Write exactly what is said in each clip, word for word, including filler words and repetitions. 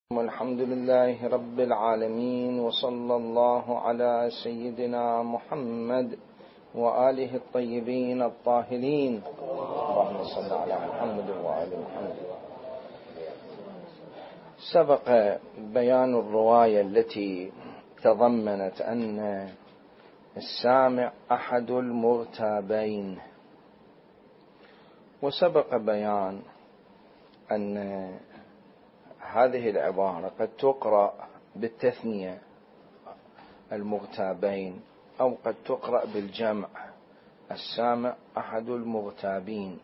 الحمد لله رب العالمين، وصلى الله على سيدنا محمد وآله الطيبين الطاهرين. اللهم صل على محمد وآل محمد. سبق بيان الرواية التي تضمنت أن السامع أحد المغتابين، وسبق بيان أن هذه العبارة قد تقرأ بالتثنية المغتابين، أو قد تقرأ بالجمع السامع أحد المغتابين.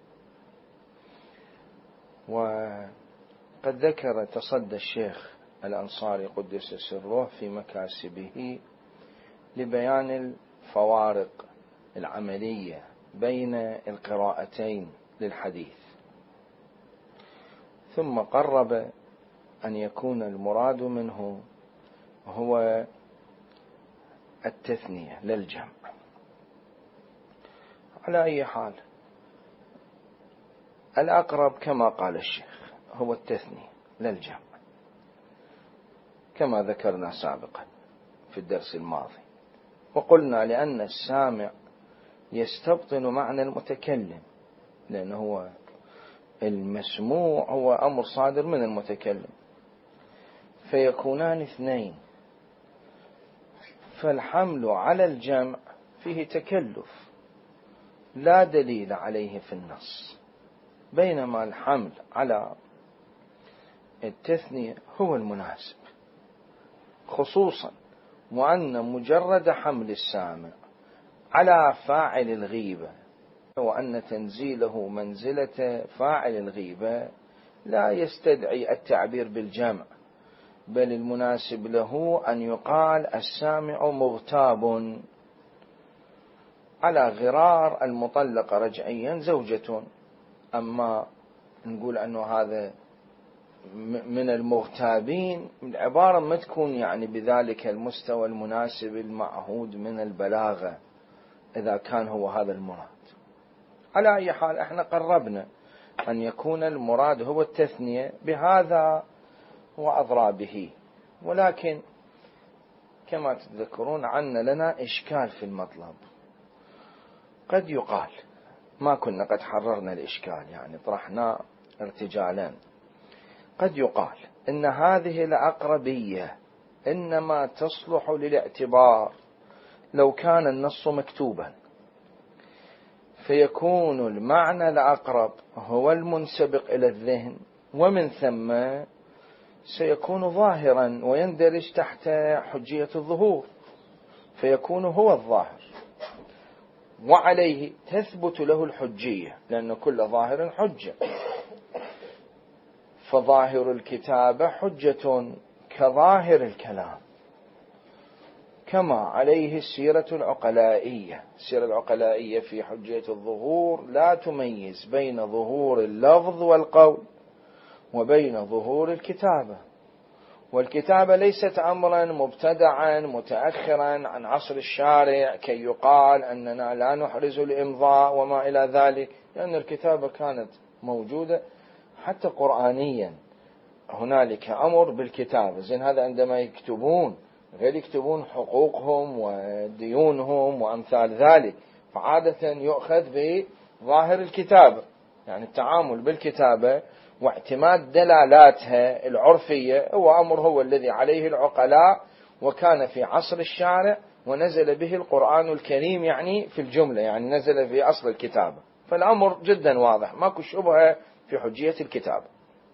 وقد ذكر تصدى الشيخ الأنصاري قدس سره في مكاسبه لبيان الفوارق العملية بين القراءتين للحديث، ثم قرب أن يكون المراد منه هو التثنية للجمع. على أي حال الأقرب كما قال الشيخ هو التثنية للجمع، كما ذكرنا سابقا في الدرس الماضي. وقلنا لأن السامع يستبطن معنى المتكلم، لأنه هو المسموع هو أمر صادر من المتكلم، فيكونان اثنين، فالحمل على الجمع فيه تكلف لا دليل عليه في النص، بينما الحمل على التثنية هو المناسب، خصوصا وأن مجرد حمل السامع على فاعل الغيبة وأن تنزيله منزلة فاعل الغيبة لا يستدعي التعبير بالجمع، بل المناسب له أن يقال السامع مغتاب، على غرار المطلقة رجعيا زوجة. أما نقول أنه هذا من المغتابين، العبارة ما تكون يعني بذلك المستوى المناسب المعهود من البلاغة إذا كان هو هذا المراد. على أي حال احنا قربنا أن يكون المراد هو التثنية بهذا وأضرابه، ولكن كما تذكرون عنا لنا إشكال في المطلب. قد يقال، ما كنا قد حررنا الإشكال يعني طرحنا ارتجالا، قد يقال إن هذه الأقربية إنما تصلح للاعتبار لو كان النص مكتوبا، فيكون المعنى الأقرب هو المنسبق إلى الذهن، ومن ثم سيكون ظاهرا ويندرج تحت حجية الظهور، فيكون هو الظاهر وعليه تثبت له الحجية، لأن كل ظاهر حجة، فظاهر الكتابة حجة كظاهر الكلام، كما عليه السيرة العقلائية. السيرة العقلائية في حجية الظهور لا تميز بين ظهور اللفظ والقول وبين ظهور الكتابة، والكتابة ليست أمرا مبتدعا متأخرا عن عصر الشارع كي يقال أننا لا نحرز الإمضاء وما إلى ذلك، لأن الكتابة كانت موجودة حتى قرآنيا، هنالك أمر بالكتابة. زين هذا عندما يكتبون غير يكتبون حقوقهم وديونهم وأمثال ذلك، فعادة يؤخذ بظاهر الكتابة، يعني التعامل بالكتابة واعتماد دلالاتها العرفية هو أمر هو الذي عليه العقلاء، وكان في عصر الشارع ونزل به القرآن الكريم، يعني في الجملة يعني نزل في أصل الكتابة، فالأمر جدا واضح ماكو شبهة في حجية الكتابة.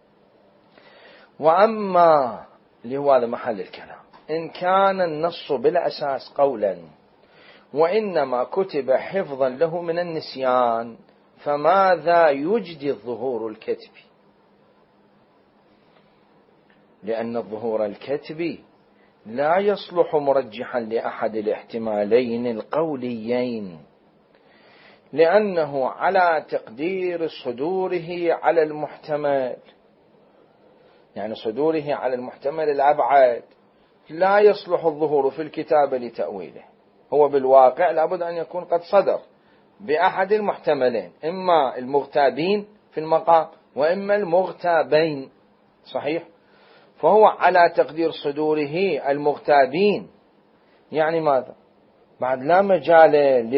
وأما اللي هو هذا محل الكلام، إن كان النص بالأساس قولا وإنما كتب حفظا له من النسيان، فماذا يجدي الظهور الكتبي؟ لأن الظهور الكتبي لا يصلح مرجحا لأحد الاحتمالين القوليين، لأنه على تقدير صدوره على المحتمل، يعني صدوره على المحتمل الأبعد، لا يصلح الظهور في الكتابة لتأويله. هو بالواقع لابد أن يكون قد صدر بأحد المحتملين، إما المغتابين في المقام وإما المغتابين، صحيح؟ فهو على تقدير صدوره المغتابين. يعني ماذا؟ بعد لا مجال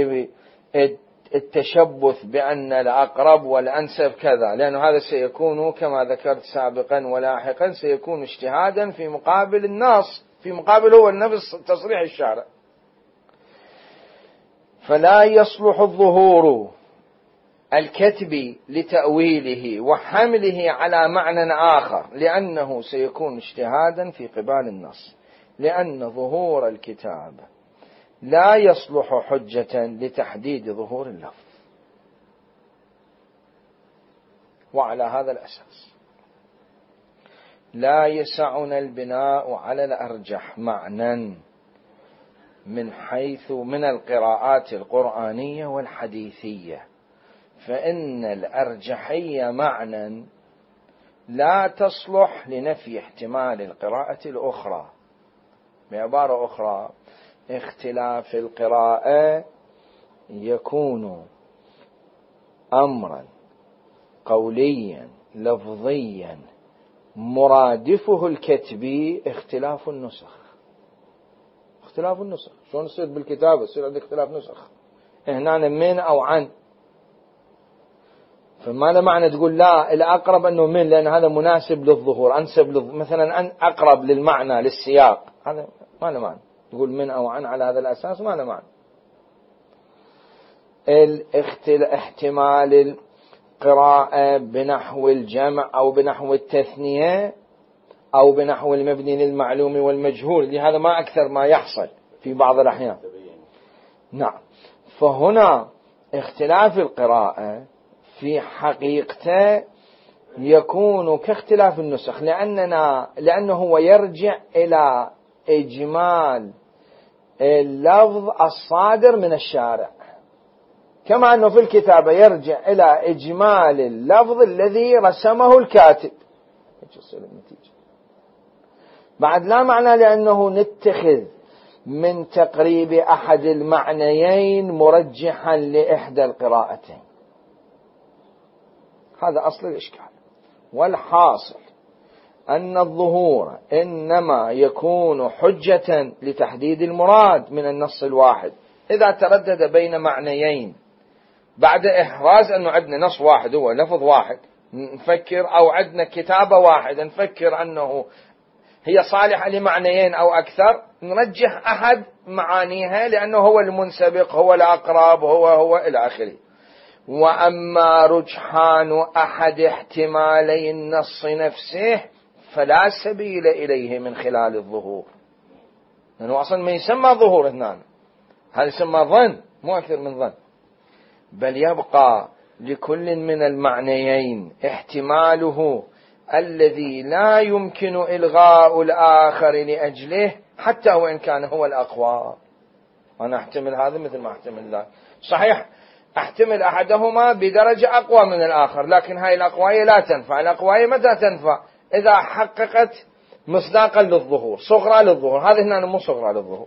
للتشبث بأن الأقرب والأنسب كذا، لأن هذا سيكون كما ذكرت سابقا ولاحقا سيكون اجتهادا في مقابل النص، في مقابل هو النفس تصريح الشارع. فلا يصلح الظهور الكتبي لتأويله وحمله على معنى آخر، لأنه سيكون اجتهادا في قبال النص، لأن ظهور الكتاب لا يصلح حجة لتحديد ظهور اللفظ. وعلى هذا الأساس لا يسعنا البناء على الأرجح معنى من حيث من القراءات القرآنية والحديثية، فإن الأرجحية معنى لا تصلح لنفي احتمال القراءة الأخرى. بعبارة أخرى، اختلاف القراءة يكون أمرا قوليا لفظيا مرادفه الكتبي اختلاف النسخ. اختلاف النسخ شلون يصير بالكتابة؟ يصير عندك اختلاف نسخ، هنا من أو عن، فما له معنى تقول لا الأقرب أنه من، لأن هذا مناسب للظهور، أنسب للظهور مثلا، أن أقرب للمعنى للسياق، هذا ما له معنى تقول من أو عن على هذا الأساس، ما له معنى. احتمال القراءة بنحو الجمع أو بنحو التثنية أو بنحو المبني للمعلوم والمجهول، لهذا ما أكثر ما يحصل في بعض الأحيان. نعم، فهنا اختلاف القراءة في حقيقته يكون كاختلاف النسخ، لأننا لأنه هو يرجع إلى إجمال اللفظ الصادر من الشارع، كما أنه في الكتابة يرجع إلى إجمال اللفظ الذي رسمه الكاتب. بعد لا معنى لأنه نتخذ من تقريب أحد المعنيين مرجحا لإحدى القراءتين. هذا أصل الإشكال. والحاصل أن الظهور إنما يكون حجة لتحديد المراد من النص الواحد إذا تردد بين معنيين، بعد إحراز أنه عندنا نص واحد هو لفظ واحد نفكر، أو عندنا كتابة واحدة نفكر أنه هي صالحة لمعنيين أو أكثر، نرجح أحد معانيها لأنه هو المنسبق، هو الأقرب، هو هو إلى آخره. وأما رجحان أحد احتمالي النص نفسه فلا سبيل إليه من خلال الظهور، لأنه أصلا ما يسمى ظهور هنا، هذا يسمى ظن مو أكثر من ظن، بل يبقى لكل من المعنيين احتماله الذي لا يمكن إلغاء الآخر لأجله، حتى وإن كان هو الأقوى. أنا أحتمل هذا مثل ما أحتمل ذاك، صحيح أحتمل أحدهما بدرجة أقوى من الآخر، لكن هاي الأقوية لا تنفع. الأقوية متى تنفع؟ إذا حققت مصداقا للظهور، صغرى للظهور. هذه هنا مو صغرى للظهور.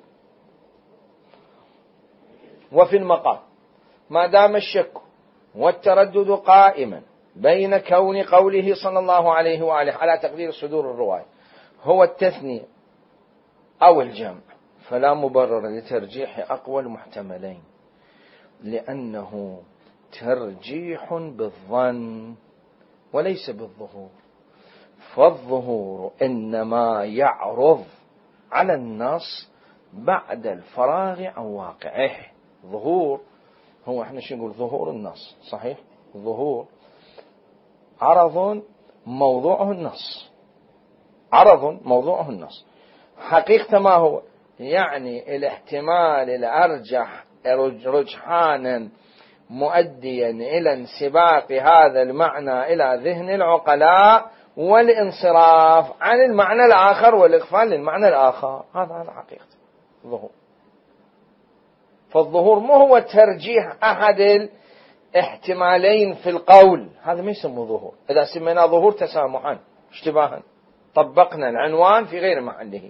وفي المقام ما دام الشك والتردد قائما بين كون قوله صلى الله عليه وآله على تقدير صدور الرواية هو التثنية أو الجمع، فلا مبرر لترجيح أقوى المحتملين، لأنه ترجيح بالظن وليس بالظهور. فالظهور إنما يعرض على النص بعد الفراغ عن واقعه. ظهور هو احنا شو نقول؟ ظهور النص، صحيح؟ ظهور عرض موضوعه النص، عرض موضوعه النص. حقيقة ما هو؟ يعني الاحتمال الأرجح رجحانا مؤديا إلى انسباق هذا المعنى إلى ذهن العقلاء والانصراف عن المعنى الآخر والإغفال للمعنى الآخر. هذا هذا حقيقة الظهور. فالظهور مو هو ترجيح أحد الاحتمالين في القول، هذا ما يسمى ظهور. إذا سمينا ظهور تسامحا اشتباها طبقنا العنوان في غير محله.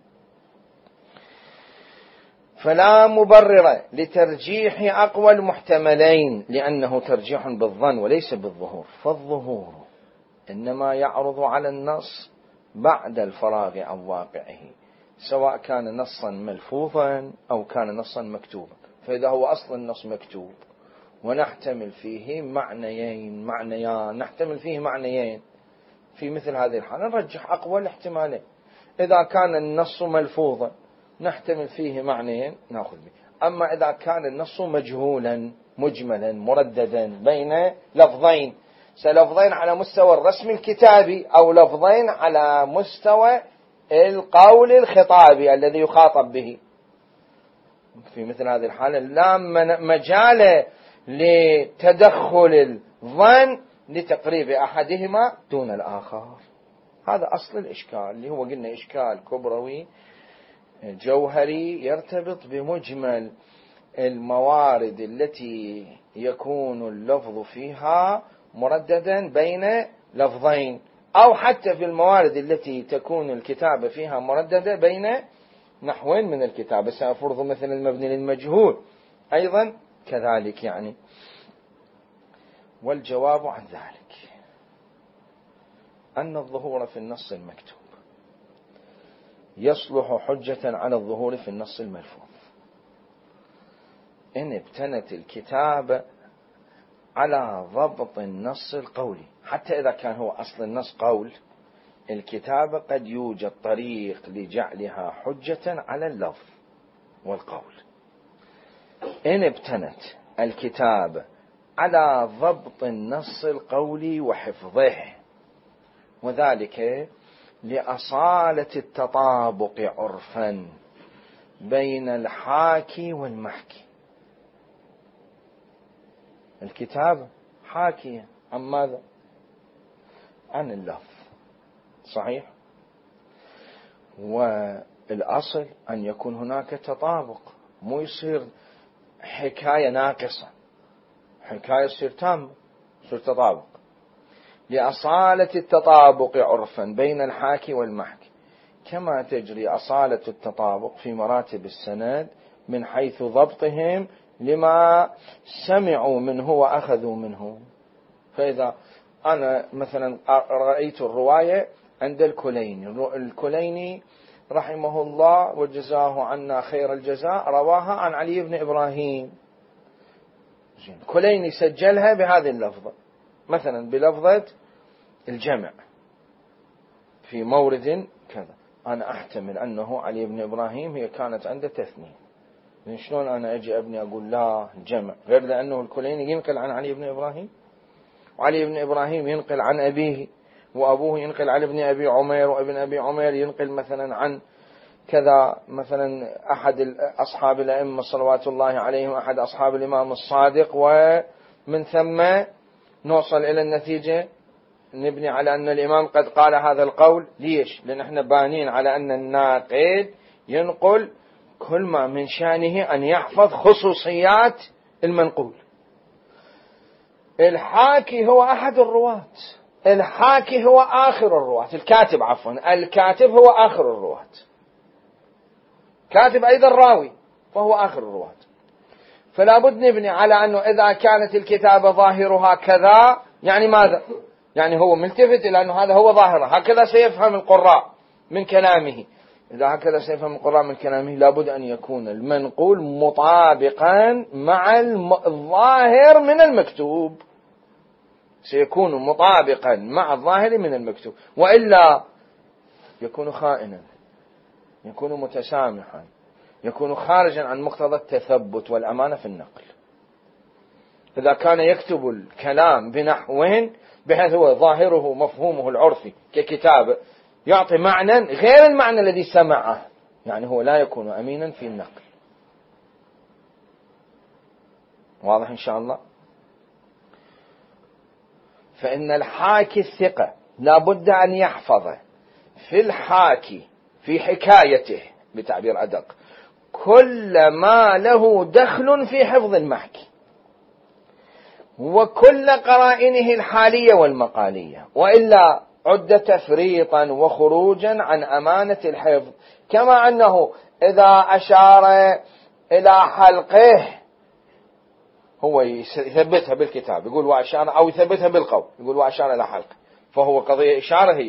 فلا مبرر لترجيح أقوى المحتملين لأنه ترجيح بالظن وليس بالظهور. فالظهور إنما يعرض على النص بعد الفراغ عن واقعه، سواء كان نصا ملفوظا أو كان نصا مكتوبا. فإذا هو أصل النص مكتوب ونحتمل فيه معنيين معنيان نحتمل فيه معنيين، في مثل هذه الحالة نرجح أقوى الاحتمالين. إذا كان النص ملفوظا نحتمل فيه معنيين نأخذ به. أما إذا كان النص مجهولا مجملا مرددا بين لفظين، سلفظين على مستوى الرسم الكتابي أو لفظين على مستوى القول الخطابي الذي يخاطب به، في مثل هذه الحالة لا مجال لتدخل الظن لتقريب أحدهما دون الآخر. هذا أصل الإشكال، اللي هو قلنا إشكال كبروي جوهري يرتبط بمجمل الموارد التي يكون اللفظ فيها مرددا بين لفظين، أو حتى في الموارد التي تكون الكتابة فيها مرددة بين نحوين من الكتابة. سأفرض مثل المبني للمجهول أيضا كذلك يعني. والجواب عن ذلك أن الظهور في النص المكتوب يصلح حجة على الظهور في النص الملفوظ إن ابتنت الكتابة على ضبط النص القولي. حتى إذا كان هو أصل النص قول، الكتابة قد يوجد طريق لجعلها حجة على اللفظ والقول. إن ابتنت الكتابة على ضبط النص القولي وحفظه، وذلك لأصالة التطابق عرفا بين الحاكي والمحكي. الكتابة حاكية عن ماذا؟ عن اللفظ، صحيح؟ والأصل أن يكون هناك تطابق، مو يصير حكاية ناقصة، حكاية يصير تام، يصير تطابق. لأصالة التطابق عرفا بين الحاكي والمحكي، كما تجري أصالة التطابق في مراتب السند من حيث ضبطهم لما سمعوا منه وأخذوا منه. فإذا أنا مثلا رأيت الرواية عند الكليني، الكليني رحمه الله وجزاه عنا خير الجزاء رواها عن علي بن إبراهيم، الكليني سجلها بهذه اللفظة، مثلا بلفظة الجمع في مورد كذا، أنا أحتمل أنه علي بن إبراهيم هي كانت عنده تثنية. من شلون أنا أجي أبني أقول لا الجمع، غير لأنه الكليني ينقل عن علي بن إبراهيم، وعلي بن إبراهيم ينقل عن أبيه، وأبوه ينقل عن ابن أبي عمير، وابن أبي عمير ينقل مثلا عن كذا، مثلا أحد أصحاب الأئمة صلوات الله عليهم، أحد أصحاب الإمام الصادق، ومن ثم نوصل إلى النتيجة نبني على أن الإمام قد قال هذا القول. ليش؟ لأن احنا بانين على أن الناقد ينقل كل ما من شأنه أن يحفظ خصوصيات المنقول. الحاكي هو أحد الرواة، الحاكي هو آخر الرواة، الكاتب عفوا، الكاتب هو آخر الرواة، كاتب أيضا راوي فهو آخر الرواة. فلا بد نبني على أنه إذا كانت الكتابة ظاهرها كذا، يعني ماذا؟ يعني هو ملتفت إلى أنه هذا هو ظاهره، هكذا سيفهم القراء من كلامه. إذا هكذا سيفهم القراء من كلامه لابد أن يكون المنقول مطابقا مع الظاهر من المكتوب، سيكون مطابقا مع الظاهر من المكتوب، وإلا يكون خائنا، يكون متسامحا، يكون خارجا عن مقتضى التثبت والأمانة في النقل. إذا كان يكتب الكلام بنحو بحيث هو ظاهره مفهومه العرفي ككتابة يعطي معنى غير المعنى الذي سمعه، يعني هو لا يكون أمينا في النقل. واضح إن شاء الله؟ فإن الحاكي الثقة لا بد أن يحفظ في الحاكي في حكايته بتعبير أدق كل ما له دخل في حفظ المحكي، وكل قرائنه الحالية والمقالية، وإلا عد تفريطا وخروجا عن أمانة الحفظ. كما أنه إذا أشار إلى حلقه هو يثبتها بالكتاب، يقول وأشار، أو يثبتها بالقول يقول وأشار إلى حلقه، فهو قضية إشارة هي،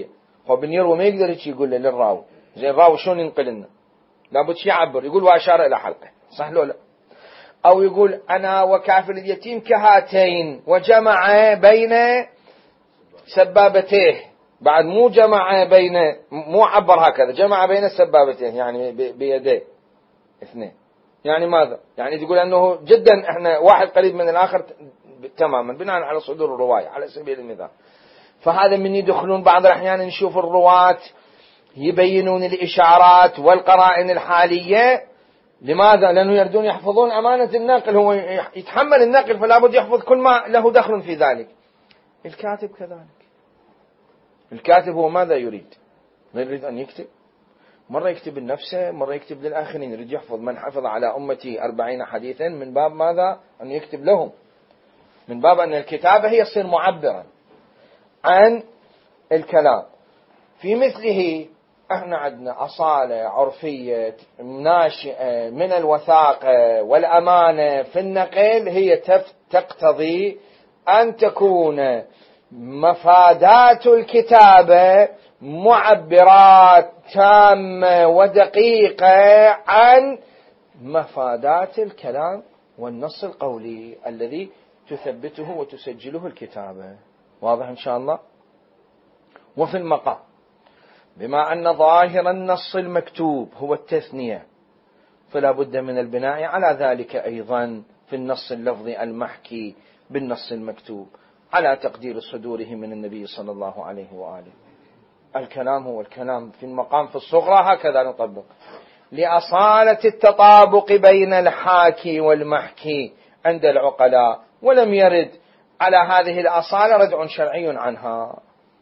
وابن يروي ما يقدر هيك يقول للراوي، زين الراوي شلون ينقل لنا؟ لابد شي يعبر، يقول واشار الى حلقه، صح لو لا؟ او يقول انا وكافل اليتيم كهاتين، وجمع بين سبابتيه، بعد مو جمع بين، مو عبر هكذا، جمع بين السبابتين يعني بيديه اثنين، يعني ماذا؟ يعني تقول انه جدا احنا واحد قريب من الاخر تماما بناء على صدور الروايه على سبيل المثال. فهذا من يدخلون بعض الاحيان نشوف الرواة يبينون الاشارات والقرائن الحاليه. لماذا؟ لانه يريدون يحفظون امانه الناقل، هو يتحمل الناقل فلا بد يحفظ كل ما له دخل في ذلك. الكاتب كذلك، الكاتب هو ماذا يريد؟ يريد ان يكتب، مرة يكتب لنفسه، مرة يكتب للآخرين، يريد يحفظ. من حفظ على أمتي أربعين حديثا من باب ماذا؟ أن يكتب لهم، من باب أن الكتابة هي تصير معبرا عن الكلام. في مثله احنا عندنا أصالة عرفية ناشئة من الوثاقة والأمانة في النقل، هي تقتضي أن تكون مفادات الكتابة معبرات تامة ودقيقة عن مفادات الكلام والنص القولي الذي تثبته وتسجله الكتابة. واضح إن شاء الله؟ وفي المقام، بما أن ظاهر النص المكتوب هو التثنية، فلا بد من البناء على ذلك أيضا في النص اللفظي المحكي بالنص المكتوب على تقدير صدوره من النبي صلى الله عليه وآله. الكلام هو الكلام في المقام في الصغرى، هكذا نطبق لأصالة التطابق بين الحاكي والمحكي عند العقلاء، ولم يرد على هذه الأصالة ردع شرعي عنها.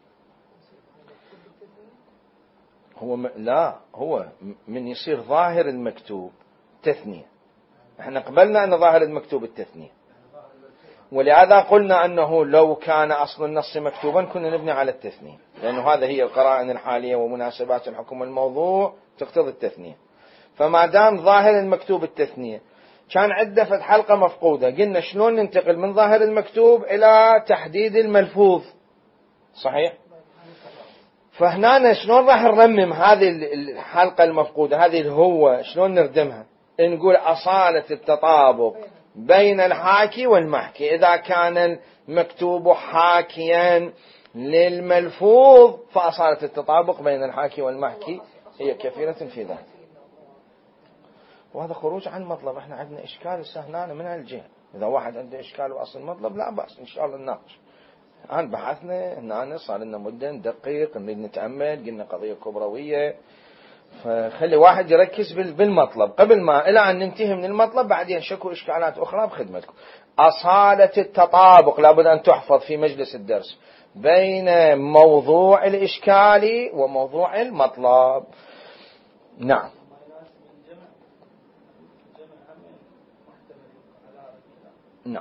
هو م... لا هو من يصير ظاهر المكتوب تثنية، احنا قبلنا أن ظاهر المكتوب التثنية، ولهذا قلنا أنه لو كان أصل النص مكتوبا كنا نبني على التثنية، لأنه هذا هي القرائن الحالية ومناسبات الحكم الموضوع تقتضي التثنية. فما دام ظاهر المكتوب التثنية، كان عدة في حلقة مفقودة، قلنا شلون ننتقل من ظاهر المكتوب إلى تحديد الملفوظ، صحيح؟ فهنا شلون راح نرمم هذه الحلقة المفقودة، هذه الهوة شلون نردمها؟ نقول أصالة التطابق بين الحاكي والمحكي. إذا كان المكتوب حاكيا للملفوظ فأصالة التطابق بين الحاكي والمحكي هي كثيرة في ذلك. وهذا خروج عن مطلب، احنا عندنا إشكال هنا من هالجهة. إذا واحد عنده إشكال وأصل مطلب لا بأس إن شاء الله نناقش. الآن بحثنا هنا صار لنا مدة ندقق نريد نتأمل، قلنا قضية كبروية، فخلي واحد يركز بالمطلب قبل ما إلى أن ننتهي من المطلب بعدين شكو إشكالات أخرى بخدمتكم. أصالة التطابق لابد أن تحفظ في مجلس الدرس بين موضوع الإشكال وموضوع المطلب. نعم. نعم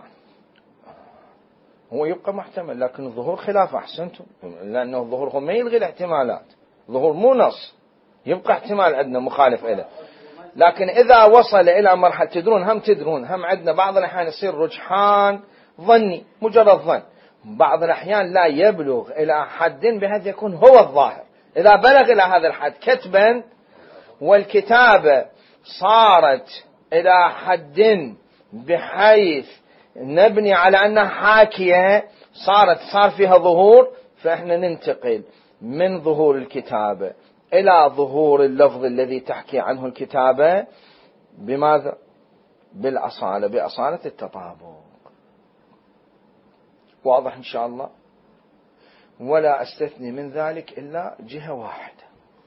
هو يبقى محتمل، لكن الظهور خلاف أحسنتم، لأنه الظهور هو ما يلغي الاحتمالات، الظهور مو نص، يبقى احتمال عندنا مخالف إله. لكن إذا وصل إلى مرحلة تدرون هم تدرون هم عندنا بعض الأحيان يصير رجحان ظني مجرد ظن، بعض الأحيان لا يبلغ إلى حد بحيث يكون هو الظاهر. إذا بلغ إلى هذا الحد كتبا والكتابة صارت إلى حد بحيث نبني على أنها حاكية، صارت صار فيها ظهور، فإحنا ننتقل من ظهور الكتابة إلى ظهور اللفظ الذي تحكي عنه الكتابة بماذا؟ بالأصالة، بأصالة التطابق. واضح إن شاء الله؟ ولا أستثني من ذلك إلا جهة واحدة،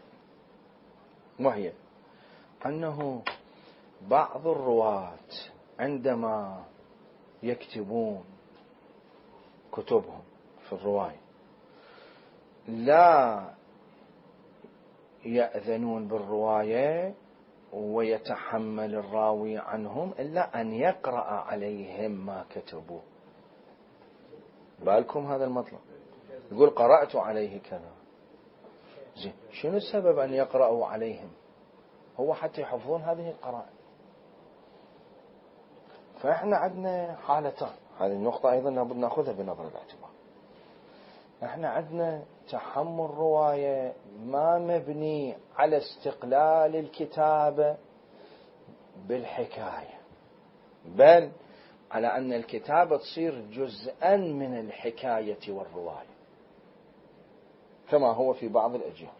وهي أنه بعض الرواة عندما يكتبون كتبهم في الرواية لا يأذنون بالرواية ويتحمل الراوي عنهم إلا أن يقرأ عليهم ما كتبوا. بالكم هذا المطلب، يقول قرأت عليه كذا، زين شنو السبب أن يقرأوا عليهم؟ هو حتى يحفظون هذه القرائن. فإحنا عندنا حالتان، هذه النقطة أيضا لابد نأخذها بنظر الاعتبار. احنا عندنا تحمل رواية ما مبني على استقلال الكتابة بالحكاية، بل على أن الكتابة تصير جزءا من الحكاية والرواية كما هو في بعض الأجيال.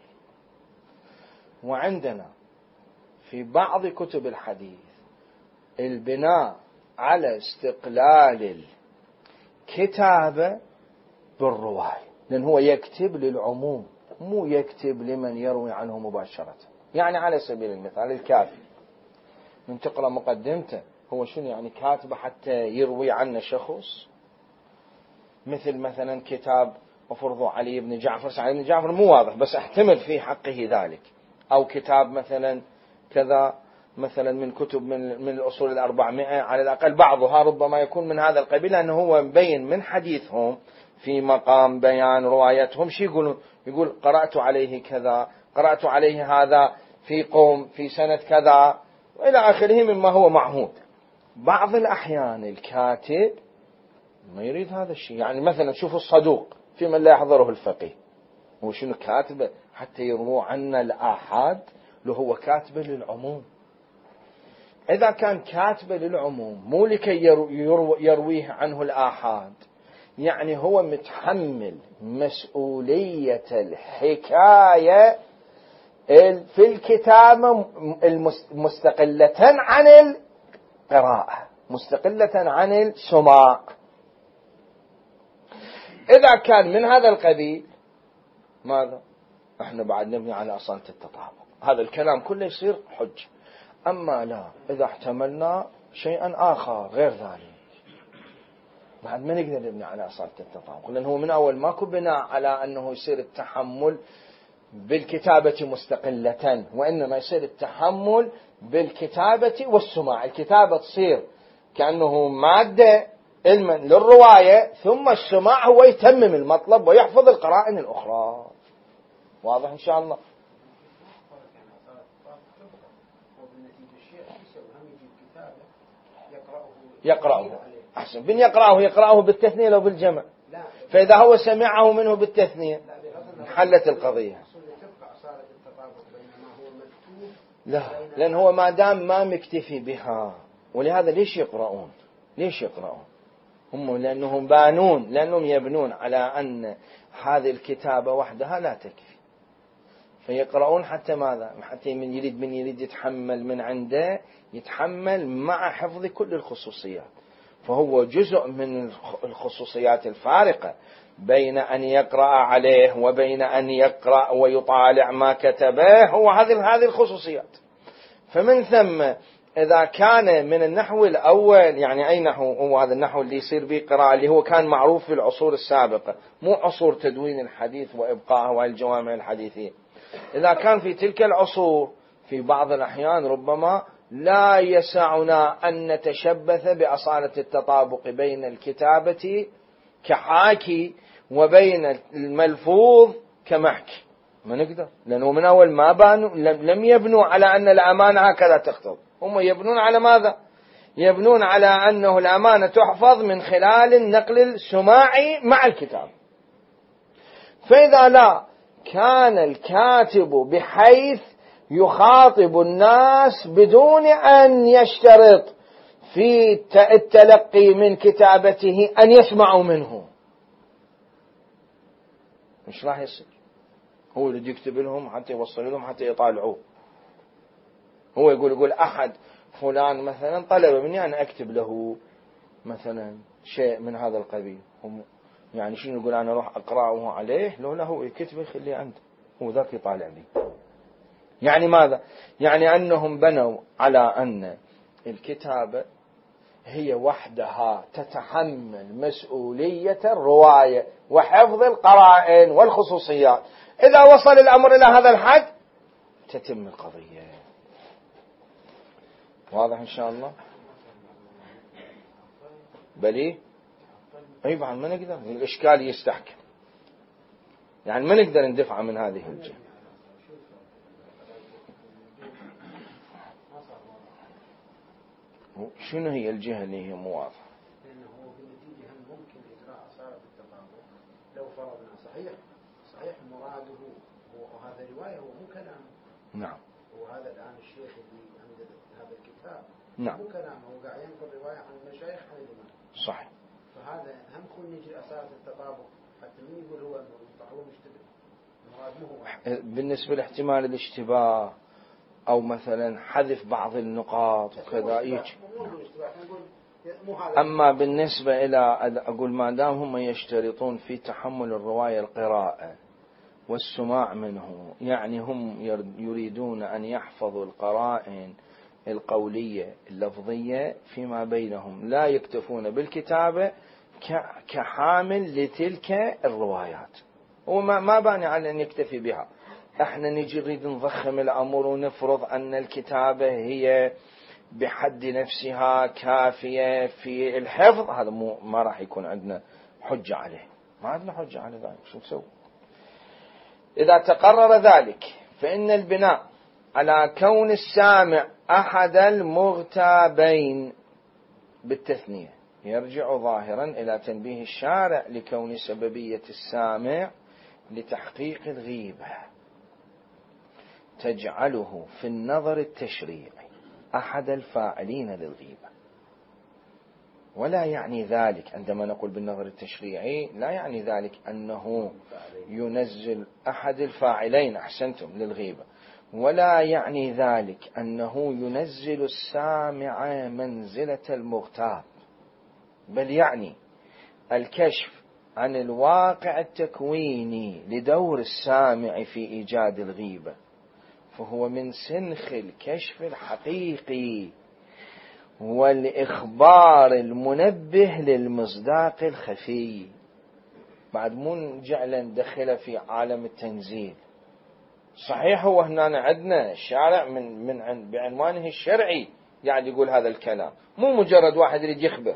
وعندنا في بعض كتب الحديث البناء على استقلال الكتابة بالرواية، لأن هو يكتب للعموم مو يكتب لمن يروي عنه مباشرة. يعني على سبيل المثال الكافي من تقرأ مقدمته هو شنو يعني كاتبه حتى يروي عنه شخص، مثل مثلا كتاب وفرضوا علي بن جعفر. علي بن جعفر مو واضح بس احتمل في حقه ذلك، أو كتاب مثلا كذا مثلا من كتب من من الأصول الأربعمائة على الأقل بعضها ربما يكون من هذا القبيل، لأنه هو مبين من حديثهم في مقام بيان روايتهم. شي يقولون؟ يقول قرأت عليه كذا، قرأت عليه هذا في قوم في سنة كذا وإلى آخره مما هو معهود. بعض الأحيان الكاتب ما يريد هذا الشيء. يعني مثلا شوفوا الصدوق في من لا يحضره الفقيه، هو شنو كاتبه حتى يروى عنا الآحاد، لو هو كاتبه للعموم. إذا كان كاتبه للعموم مو لكي يرويه عنه الآحاد، يعني هو متحمل مسؤولية الحكاية في الكتابة مستقلة عن القراءة، مستقلة عن السماع. إذا كان من هذا القبيل ماذا؟ احنا بعد نبني على أصالة التطابق، هذا الكلام كله يصير حج. أما لا، إذا احتملنا شيئا آخر غير ذلك بعد ما نقدر نبني على أصالة التطابق، لأنه من أول ماكو بناء على أنه يصير التحمل بالكتابة مستقلة، وإنما يصير التحمل بالكتابة والسماع. الكتابة تصير كأنه مادة علما للرواية، ثم السماع هو يتمم المطلب ويحفظ القرائن الأخرى. واضح إن شاء الله؟ يقرأه أحسن، بن يقرأه يقرأه بالتثنية لو بالجمع، فإذا هو سمعه منه بالتثنية حلت القضية. لا، لأن هو ما دام ما مكتفي بها، ولهذا ليش يقرؤون؟ ليش يقرؤون هم؟ لأنهم بانون، لأنهم يبنون على أن هذه الكتابة وحدها لا تكفي، فيقرؤون حتى ماذا؟ حتى من يريد من يريد يتحمل من عنده يتحمل مع حفظ كل الخصوصيات. فهو جزء من الخصوصيات الفارقة بين أن يقرأ عليه وبين أن يقرأ ويطالع ما كتبه، هو هذه هذه الخصوصيات. فمن ثم إذا كان من النحو الأول، يعني أي نحو؟ هو هذا النحو اللي يصير به قراءة، اللي هو كان معروف في العصور السابقة، مو عصور تدوين الحديث وإبقائه والجوامع الحديثية. إذا كان في تلك العصور في بعض الأحيان ربما لا يسعنا أن نتشبث بأصالة التطابق بين الكتابة كحاكي وبين الملفوظ كمحكي، ما نقدر، لأنه من أول ما بانوا لم يبنوا على أن الأمانة هكذا تخطب. هم يبنون على ماذا؟ يبنون على أنه الأمانة تحفظ من خلال النقل السماعي مع الكتاب. فإذا لا كان الكاتب بحيث يخاطب الناس بدون أن يشترط في التلقي من كتابته أن يسمعوا منه، مش راح يصير. هو اللي يكتب لهم حتى يوصل لهم حتى يطالعوه. هو يقول يقول أحد فلان مثلا طلب مني أن أكتب له مثلا شيء من هذا القبيل، هم يعني شنو يقول أنا أروح أقرأه عليه؟ لو لا هو يكتب يخليه عنده، هو ذاك يطالع لي. يعني ماذا؟ يعني أنهم بنوا على أن الكتابة هي وحدها تتحمل مسؤولية الرواية وحفظ القرائن والخصوصيات. إذا وصل الأمر إلى هذا الحد تتم القضية. واضح إن شاء الله؟ بلي أي بعد ما نقدر، الإشكال يستحكم، يعني ما نقدر ندفع من هذه الجهة. شنو هي الجهة اللي هي مواضحة؟ لأنه هو بالنتيجة هل ممكن إجراء أصالة التطابق لو فرضنا صحيح نعم. وهذا الآن الشيخ اللي عنده هذا الكتاب نعم. مو كلامه، هو قاعد ينقل رواية عن المشايخ عن الإمام. صحيح. فهذا هم كون نجي أساس التطابق حتى من يقول هو هو مشتبه. بالنسبة لاحتمال الاشتباه أو مثلا حذف بعض النقاط وكذا يجي. أما بالنسبة إلى أقول ما دام هم يشترطون في تحمل الرواية القراءة والسماع منه، يعني هم يريدون أن يحفظوا القرائن القولية اللفظية فيما بينهم، لا يكتفون بالكتابة كحامل لتلك الروايات، وما ما باني على أن يكتفي بها. احنا نجي نريد نضخم الأمر ونفرض أن الكتابة هي بحد نفسها كافية في الحفظ، هذا مو ما راح يكون عندنا حجة عليه، ما عندنا حجة على ذلك. شو نسوي؟ إذا تقرر ذلك فإن البناء على كون السامع أحد المغتابين بالتثنية يرجع ظاهرا إلى تنبيه الشارع لكون سببية السامع لتحقيق الغيبة تجعله في النظر التشريعي أحد الفاعلين للغيبة. ولا يعني ذلك عندما نقول بالنظر التشريعي لا يعني ذلك أنه ينزل أحد الفاعلين أحسنتم للغيبة، ولا يعني ذلك أنه ينزل السامع منزلة المغتاب، بل يعني الكشف عن الواقع التكويني لدور السامع في إيجاد الغيبة، فهو من سنخ الكشف الحقيقي والإخبار المنبه للمصداق الخفي. بعد مو جعلا ندخله في عالم التنزيل. صحيح هو هنا عندنا الشارع من من عند بعنوانه الشرعي يعني يقول هذا الكلام، مو مجرد واحد يريد يخبر،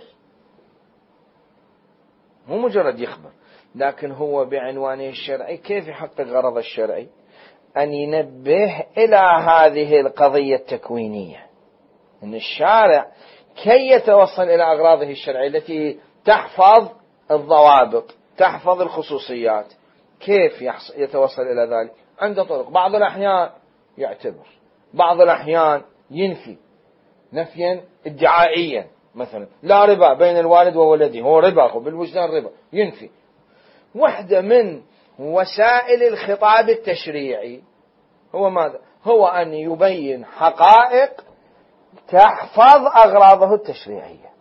مو مجرد يخبر، لكن هو بعنوانه الشرعي كيف يحقق غرض الشرعي؟ أن ينبه إلى هذه القضية التكوينية، أن الشارع كي يتوصل إلى أغراضه الشرعية التي تحفظ الضوابط تحفظ الخصوصيات، كيف يتوصل إلى ذلك؟ عنده طرق. بعض الأحيان يعتبر، بعض الأحيان ينفي نفيا ادعائيا، مثلا لا ربا بين الوالد وولده، هو ربا بالوجدان ربا، ينفي. واحدة من وسائل الخطاب التشريعي هو ماذا؟ هو أن يبين حقائق تحفظ أغراضه التشريعية.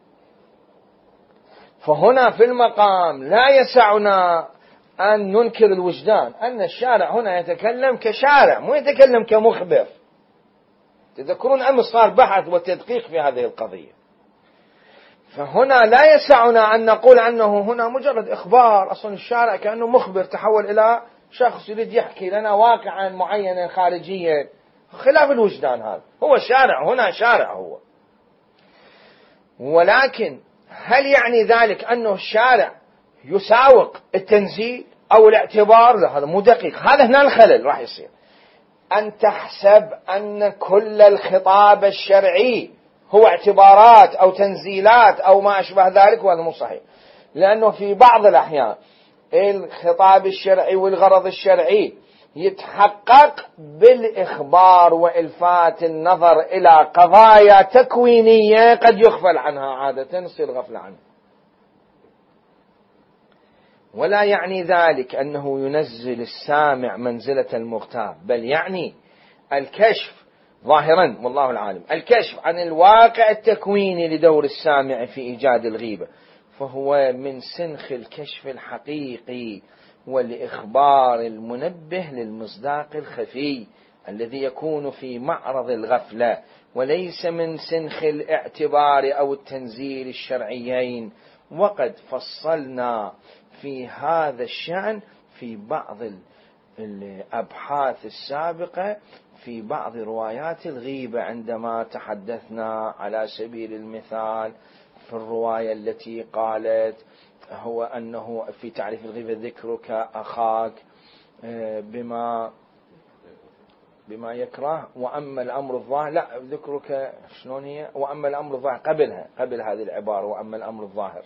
فهنا في المقام لا يسعنا أن ننكر الوجدان، أن الشارع هنا يتكلم كشارع مو يتكلم كمخبر. تذكرون أمس صار بحث وتدقيق في هذه القضية، فهنا لا يسعنا أن نقول أنه هنا مجرد إخبار، أصلا الشارع كأنه مخبر تحول إلى شخص يريد يحكي لنا واقعا معينا خارجيا خلاف الوجدان. هذا هو شارع، هنا شارع هو. ولكن هل يعني ذلك أنه الشارع يساوق التنزيل أو الاعتبار؟ لا، هذا مو دقيق. هذا هنا الخلل راح يصير، أن تحسب أن كل الخطاب الشرعي هو اعتبارات أو تنزيلات أو ما أشبه ذلك، وهذا مو صحيح. لأنه في بعض الأحيان الخطاب الشرعي والغرض الشرعي يتحقق بالإخبار وإلفات النظر إلى قضايا تكوينية قد يغفل عنها، عادة يصير غفلة عنها. ولا يعني ذلك أنه ينزل السامع منزلة المغتاب، بل يعني الكشف ظاهرا والله العالم، الكشف عن الواقع التكويني لدور السامع في إيجاد الغيبة، فهو من سنخ الكشف الحقيقي والإخبار المنبه للمصداق الخفي الذي يكون في معرض الغفلة، وليس من سنخ الاعتبار أو التنزيل الشرعيين. وقد فصلنا في هذا الشأن في بعض الأبحاث السابقة في بعض روايات الغيبة، عندما تحدثنا على سبيل المثال في الرواية التي قالت هو أنه في تعريف الغيبة ذكرك أخاك بما بما يكره، وأما الأمر الظاهر، لا ذكرك شلون هي، وأما الأمر الظاهر قبلها قبل هذه العبارة، وأما الأمر الظاهر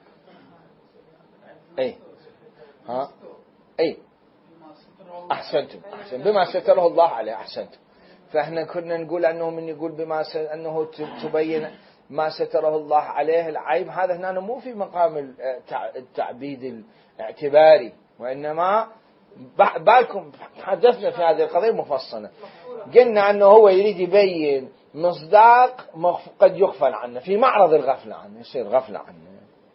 أي ها أي أحسنتم أحسن بما ستره الله عليه أحسنتم. فإحنا كنا نقول أنه من يقول بما س... أنه تبين ما ستره الله عليه العيب، هذا هنا مو في مقام التعبيد الاعتباري، وإنما بالكم حدثنا في هذه القضية مفصلة، قلنا أنه هو يريد يبين مصداق قد يغفل عنه في معرض الغفلة عنه، يصير غفلة عنه،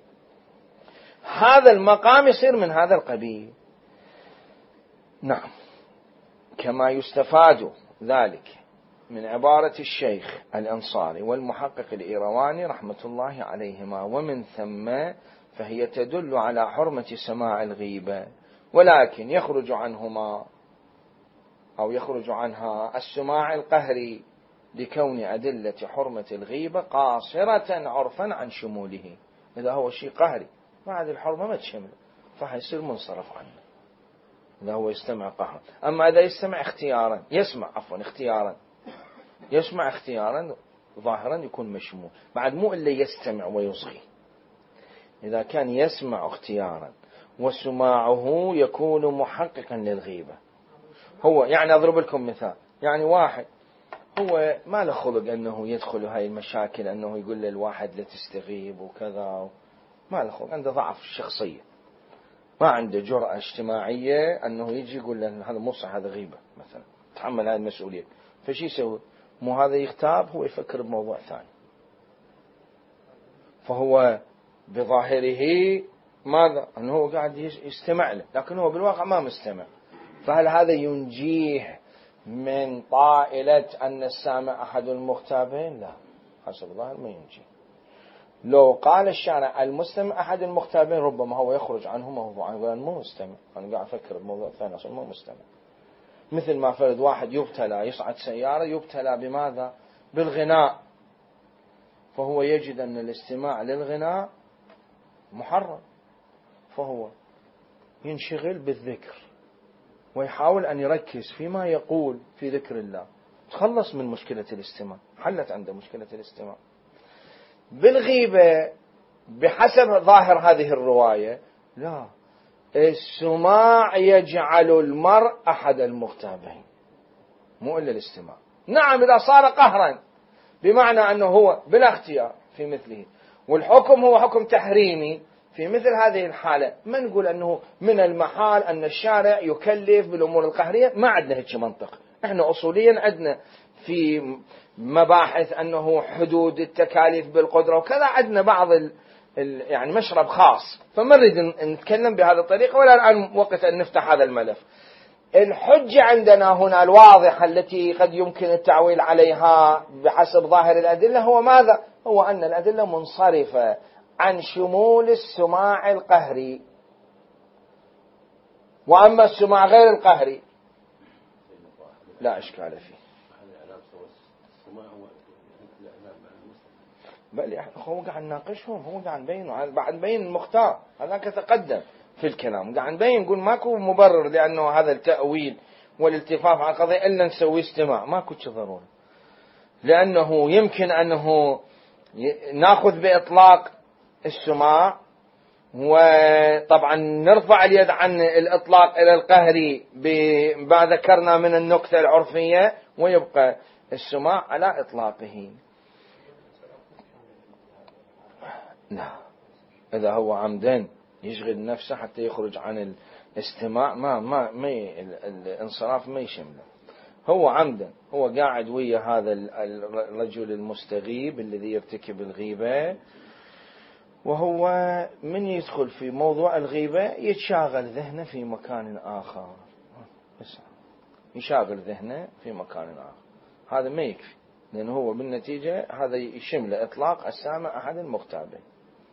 هذا المقام يصير من هذا القبيل. نعم، كما يستفاد ذلك من عبارة الشيخ الأنصاري والمحقق الإيرواني رحمة الله عليهما، ومن ثم فهي تدل على حرمة سماع الغيبة، ولكن يخرج عنهما أو يخرج عنها السماع القهري لكون أدلة حرمة الغيبة قاصرة عرفا عن شموله. إذا هو شيء قهري بعد الحرمة ما تشمل فهيصير منصرف عنه إذا هو يستمع قهرا. أما إذا يستمع اختيارا يسمع عفوا اختيارا يسمع اختيارا ظاهرا يكون مشمول، بعد مو إلا يستمع ويصغي. إذا كان يسمع اختيارا وسماعه يكون محققا للغيبة، هو يعني أضرب لكم مثال، يعني واحد هو ما له خلق أنه يدخل هاي المشاكل، أنه يقول للواحد لا تستغيب وكذا، ما له خلق، عنده ضعف الشخصية، ما عنده جرأة اجتماعية أنه يجي يقول له هذا مو صح، هذا غيبة مثلا، تحمل هذه المسؤولية. فشي يسوي؟ مو هذا يختاب، هو يفكر بموضوع ثاني، فهو بظاهره ماذا؟ أنه هو قاعد يستمع له، لكن هو بالواقع ما مستمع. فهل هذا ينجيه من طائلة أن السامع أحد المختابين؟ لا، حسب الظاهر ما ينجيه. لو قال الشارع المستمع أحد المختابين ربما هو يخرج عنه موضوعا، يقول أنا مو مستمع، أنا قاعد أفكر بموضوع ثاني أصلا مو مستمع. مثل ما فرض واحد يبتلى يصعد سيارة يبتلى بماذا؟ بالغناء، فهو يجد أن الاستماع للغناء محرم، فهو ينشغل بالذكر ويحاول أن يركز فيما يقول في ذكر الله، تخلص من مشكلة الاستماع، حلت عنده مشكلة الاستماع. بالغيبة بحسب ظاهر هذه الرواية لا، السماع يجعل المرء أحد المغتابين، مو إلا الاستماع. نعم إذا صار قهرا بمعنى أنه هو بلا اختيار في مثله، والحكم هو حكم تحريمي في مثل هذه الحالة، ما نقول أنه من المحال أن الشارع يكلف بالأمور القهرية، ما عندنا هيك منطق. احنا أصوليا عندنا في مباحث أنه حدود التكاليف بالقدرة وكذا، عندنا بعض ال ال يعني مشرب خاص، فما نريد نتكلم بهذه الطريقة ولا الآن وقت أن نفتح هذا الملف. الحجة عندنا هنا الواضحة التي قد يمكن التعويل عليها بحسب ظاهر الأدلة هو ماذا؟ هو أن الأدلة منصرفة عن شمول السماع القهري، وأما السماع غير القهري لا إشكال فيه. بل هو قاعد نناقشهم، هو قاعد نبين بعد نبين المختار، هذاك تقدم في الكلام، قاعد نبين نقول ماكو مبرر لأنه هذا التأويل والالتفاف على القضية إلا نسوي استماع، ماكو شيء ضروري، لأنه يمكن أنه ناخذ بإطلاق السماع، وطبعا نرفع اليد عن الإطلاق إلى القهري بما ذكرنا من النكتة العرفية، ويبقى السماع على إطلاقه. لا، إذا هو عمدا يشغل نفسه حتى يخرج عن الاستماع ما ما ما الانصراف ما يشمله، هو عمدا، هو قاعد ويا هذا الرجل المستغيب الذي يرتكب الغيبة، وهو من يدخل في موضوع الغيبة يتشاغل ذهنه في مكان آخر، يشاغل ذهنه في مكان آخر، هذا ما يكفي، لأنه هو بالنتيجة هذا يشمل إطلاق السامع أحد المغتابين.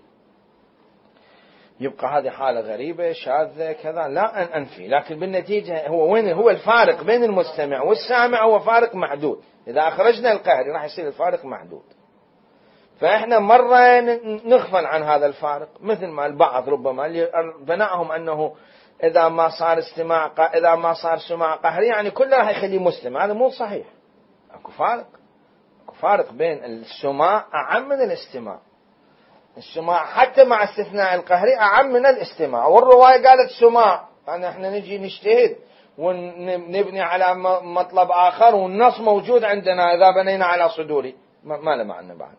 يبقى هذه حالة غريبة شاذة كذا لا أن أنفي، لكن بالنتيجة هو وين هو الفارق بين المستمع والسامع؟ هو فارق محدود، إذا أخرجنا القهري راح يصير الفارق محدود، فإحنا مرة نغفل عن هذا الفارق، مثل ما البعض ربما بناءهم أنه إذا ما صار استماع إذا ما صار سماع قهري يعني كله راح يخليه مستمع، هذا مو صحيح. أكو فارق، أكو فارق بين السماع أعم من الاستماع، السماع حتى مع استثناء القهري أعم من الاستماع، والرواية قالت سماع، يعني احنا نجي نجتهد ونبني على مطلب آخر والنص موجود عندنا إذا بنينا على صدوره ما له معنى بعد.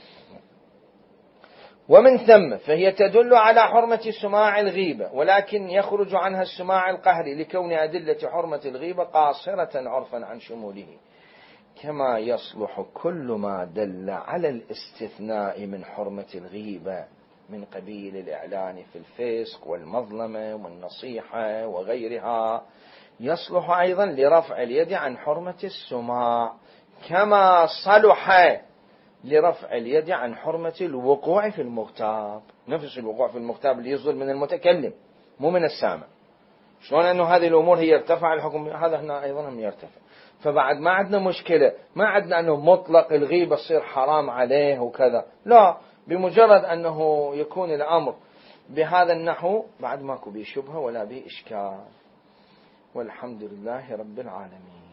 ومن ثم فهي تدل على حرمة سماع الغيبة، ولكن يخرج عنها السماع القهري لكون أدلة حرمة الغيبة قاصرة عرفا عن شموله، كما يصلح كل ما دل على الاستثناء من حرمة الغيبة من قبيل الإعلان في الفسق والمظلمة والنصيحة وغيرها، يصلح أيضا لرفع اليد عن حرمة السماع، كما صلح لرفع اليد عن حرمة الوقوع في المغتاب. نفس الوقوع في المغتاب اللي يصدر من المتكلم مو من السامع. شلون أنه هذه الأمور هي يرتفع الحكم، هذا هنا أيضا هم يرتفع. فبعد ما عندنا مشكلة، ما عندنا أنه مطلق الغيبة تصير حرام عليه وكذا، لا، بمجرد أنه يكون الأمر بهذا النحو بعد ماكو به شبهة ولا به إشكال. والحمد لله رب العالمين.